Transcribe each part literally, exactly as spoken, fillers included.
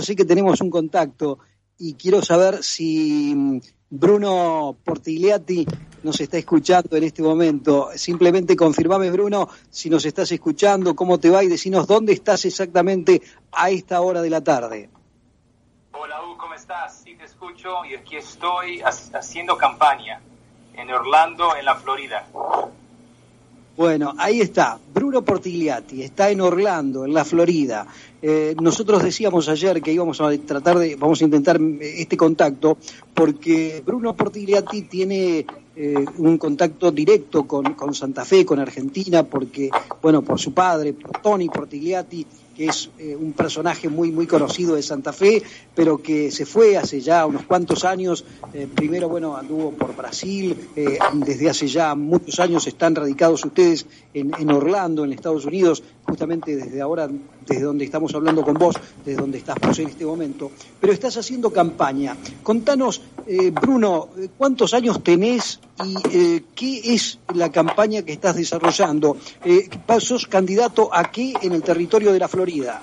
parece que tenemos un contacto y quiero saber si Bruno Portigliatti nos está escuchando en este momento. Simplemente confirmame, Bruno, si nos estás escuchando, cómo te va y decinos dónde estás exactamente a esta hora de la tarde. Hola, Hugo, ¿cómo estás? Sí, te escucho y aquí estoy haciendo campaña en Orlando, en la Florida. Bueno, ahí está, Bruno Portigliatti, está en Orlando, en la Florida. Eh, nosotros decíamos ayer que íbamos a tratar de, vamos a intentar este contacto, porque Bruno Portigliatti tiene eh, un contacto directo con, con Santa Fe, con Argentina, porque, bueno, por su padre, por Tony Portigliatti, que es eh, un personaje muy muy conocido de Santa Fe, pero que se fue hace ya unos cuantos años. Eh, primero, bueno, anduvo por Brasil, eh, desde hace ya muchos años están radicados ustedes en, en Orlando, en Estados Unidos, justamente desde ahora, desde donde estamos hablando con vos, desde donde estás vos en este momento, pero estás haciendo campaña. Contanos, eh, Bruno, ¿cuántos años tenés y eh, qué es la campaña que estás desarrollando? Eh, ¿Sos candidato a qué en el territorio de la Florida?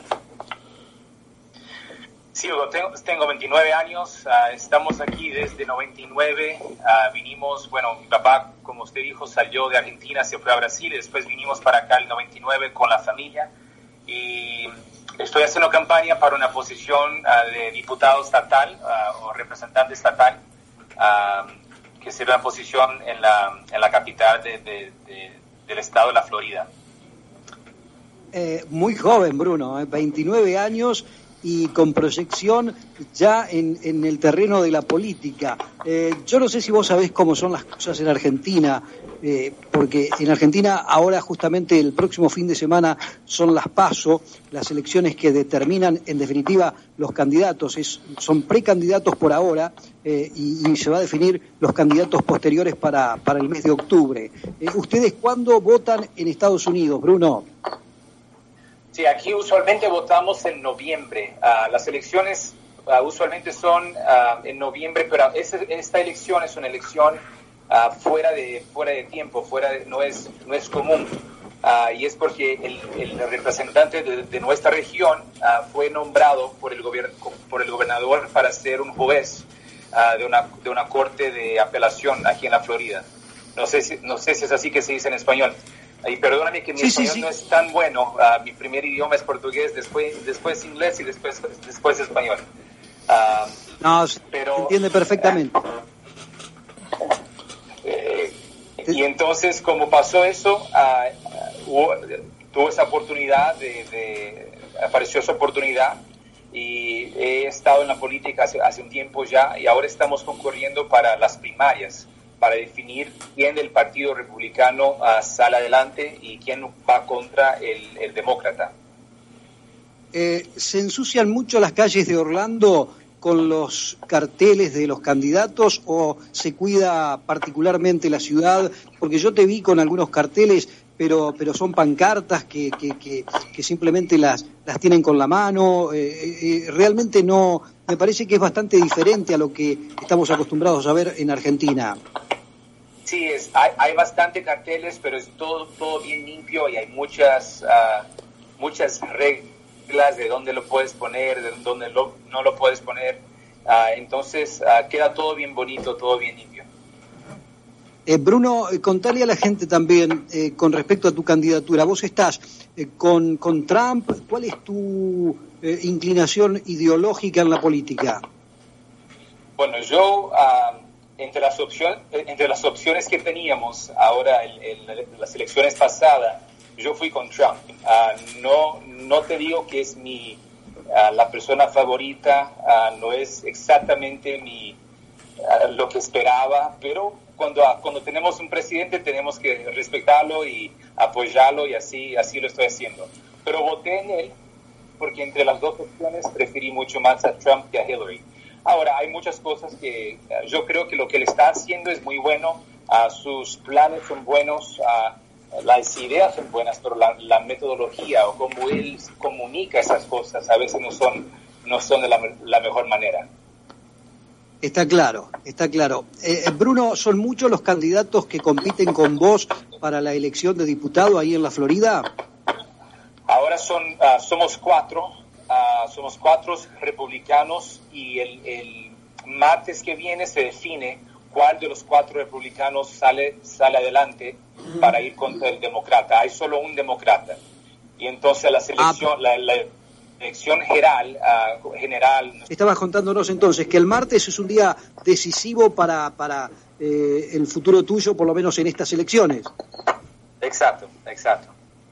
Sí, tengo, tengo veintinueve años, uh, estamos aquí desde noventa y nueve, uh, vinimos, bueno, mi papá, como usted dijo, salió de Argentina, se fue a Brasil y después vinimos para acá el noventa y nueve con la familia y estoy haciendo campaña para una posición uh, de diputado estatal uh, o representante estatal, uh, que será una posición en la, en la capital de, de, de, del estado de la Florida. Eh, muy joven, Bruno, eh, veintinueve años y con proyección ya en, en el terreno de la política. Eh, yo no sé si vos sabés cómo son las cosas en Argentina, eh, porque en Argentina ahora justamente el próximo fin de semana son las PASO, las elecciones que determinan en definitiva los candidatos, es, son precandidatos por ahora eh, y, y se va a definir los candidatos posteriores para, para el mes de octubre. Eh, ¿Ustedes cuándo votan en Estados Unidos, Bruno? Sí, aquí usualmente votamos en noviembre. Uh, las elecciones uh, usualmente son uh, en noviembre, pero esta, esta elección es una elección uh, fuera de fuera de tiempo, fuera de, no es no es común. Uh, y es porque el, el representante de, de nuestra región uh, fue nombrado por el gobierno por el gobernador para ser un juez uh, de una de una corte de apelación aquí en la Florida. No sé si no sé si es así que se dice en español. Y perdóname que mi sí, español sí, sí. no es tan bueno. Uh, mi primer idioma es portugués, después después inglés y después después español. Uh, no, pero, se entiende perfectamente. Eh, y entonces, como pasó eso, uh, hubo, tuvo esa oportunidad, de, de, apareció esa oportunidad y he estado en la política hace, hace un tiempo ya y ahora estamos concurriendo para las primarias, para definir quién del Partido Republicano uh, sale adelante y quién va contra el, el demócrata. Eh, ¿Se ensucian mucho las calles de Orlando con los carteles de los candidatos o se cuida particularmente la ciudad? Porque yo te vi con algunos carteles, pero pero son pancartas que que, que, que simplemente las, las tienen con la mano. Eh, eh, realmente no, me parece que es bastante diferente a lo que estamos acostumbrados a ver en Argentina. Sí, es, hay, hay bastante carteles, pero es todo todo bien limpio y hay muchas uh, muchas reglas de dónde lo puedes poner, de dónde lo, no lo puedes poner. Uh, entonces uh, queda todo bien bonito, todo bien limpio. Eh, Bruno, eh, contale a la gente también eh, con respecto a tu candidatura. Vos estás eh, con, con Trump. ¿Cuál es tu eh, inclinación ideológica en la política? Bueno, yo... Uh, Entre las, opciones, entre las opciones que teníamos ahora en, en las elecciones pasadas, yo fui con Trump. Uh, no, no te digo que es mi, uh, la persona favorita, uh, no es exactamente mi, uh, lo que esperaba, pero cuando, uh, cuando tenemos un presidente tenemos que respetarlo y apoyarlo y así, así lo estoy haciendo. Pero voté en él porque entre las dos opciones preferí mucho más a Trump que a Hillary. Ahora, hay muchas cosas que uh, yo creo que lo que él está haciendo es muy bueno, uh, sus planes son buenos, uh, las ideas son buenas, pero la, la metodología o cómo él comunica esas cosas a veces no son, no son de la, la mejor manera. Está claro, está claro. Eh, Bruno, ¿son muchos los candidatos que compiten con vos para la elección de diputado ahí en la Florida? Ahora son uh, somos cuatro. uh, somos cuatro republicanos y el, el martes que viene se define cuál de los cuatro republicanos sale, sale adelante para ir contra el demócrata. Hay solo un demócrata. Y entonces la selección, ah. la, la elección general, uh, general... Estabas contándonos entonces que el martes es un día decisivo para, para eh, el futuro tuyo, por lo menos en estas elecciones. Exacto, exacto.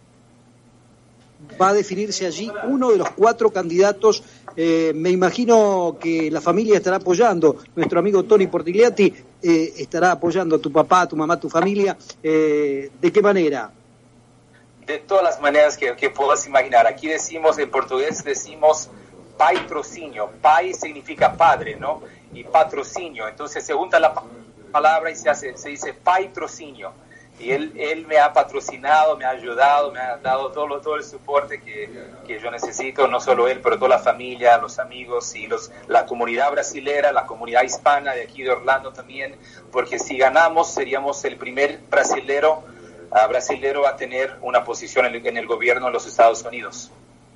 Va a definirse allí uno de los cuatro candidatos. Eh, me imagino que la familia estará apoyando. Nuestro amigo Tony Portigliatti eh, estará apoyando a tu papá, a tu mamá, a tu familia. Eh, ¿De qué manera? De todas las maneras que, que puedas imaginar. Aquí decimos, en portugués decimos patrocinio. Pai significa padre, ¿no? Y patrocinio. Entonces se junta la palabra y se hace, se dice patrocinio. Y él, él me ha patrocinado, me ha ayudado, me ha dado todo, todo el soporte que, que yo necesito, no solo él, pero toda la familia, los amigos y los, la comunidad brasilera, la comunidad hispana de aquí de Orlando también, porque si ganamos seríamos el primer brasilero, uh, brasilero a tener una posición en el, en el gobierno de los Estados Unidos.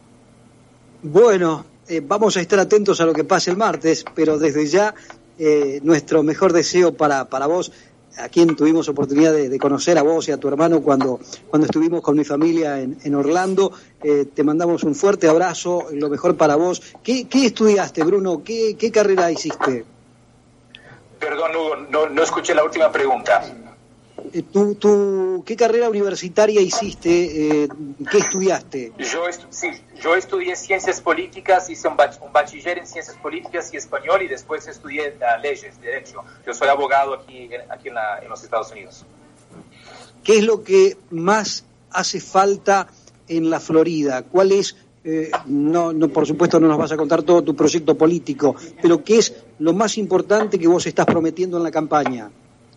Bueno, eh, vamos a estar atentos a lo que pase el martes, pero desde ya eh, nuestro mejor deseo para, para vos, a quien tuvimos oportunidad de, de conocer, a vos y a tu hermano cuando, cuando estuvimos con mi familia en, en Orlando. Eh, te mandamos un fuerte abrazo, lo mejor para vos. ¿Qué, qué estudiaste, Bruno? ¿Qué, qué carrera hiciste? Perdón, Hugo, no, no escuché la última pregunta. Eh, ¿tú, tú, ¿Qué carrera universitaria hiciste? Eh, ¿Qué estudiaste? Yo, estu sí, yo estudié Ciencias Políticas, hice un, bach un bachiller en Ciencias Políticas y Español y después estudié uh, Leyes, Derecho. Yo soy abogado aquí, aquí en, la, en los Estados Unidos. ¿Qué es lo que más hace falta en la Florida? ¿Cuál es, eh, no, no, por supuesto no nos vas a contar todo tu proyecto político, pero qué es lo más importante que vos estás prometiendo en la campaña?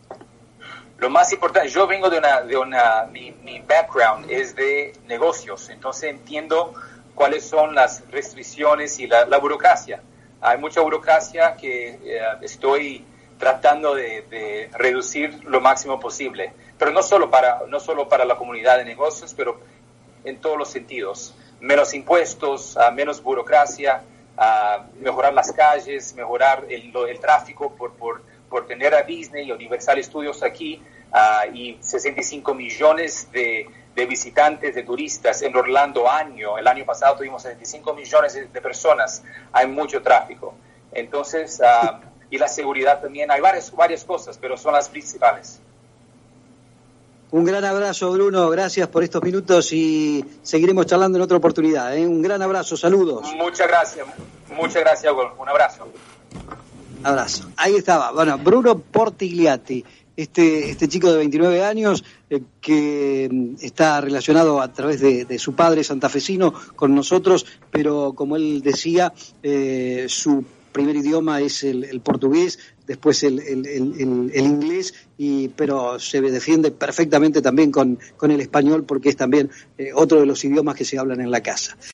Lo más importante, yo vengo de una, de una mi, mi background es de negocios, entonces entiendo cuáles son las restricciones y la, la burocracia. Hay mucha burocracia que eh, estoy tratando de, de reducir lo máximo posible, pero no solo para, no solo para la comunidad de negocios, pero en todos los sentidos. Menos impuestos, uh, menos burocracia, uh, mejorar las calles, mejorar el, el tráfico por, por por tener a Disney y Universal Studios aquí uh, y sesenta y cinco millones de, de visitantes, de turistas en Orlando año. El año pasado tuvimos sesenta y cinco millones de, de personas. Hay mucho tráfico. Entonces, uh, y la seguridad también. Hay varias, varias cosas, pero son las principales. Un gran abrazo, Bruno. Gracias por estos minutos y seguiremos charlando en otra oportunidad. ¿eh? Un gran abrazo. Saludos. Muchas gracias. Muchas gracias, Hugo. Un abrazo. Abrazo. Ahí estaba. Bueno, Bruno Portigliatti, este, este chico de veintinueve años eh, que está relacionado a través de, de su padre santafesino con nosotros, pero como él decía, eh, su primer idioma es el, el portugués, después el, el, el, el inglés, y, pero se defiende perfectamente también con, con el español porque es también eh, otro de los idiomas que se hablan en la casa.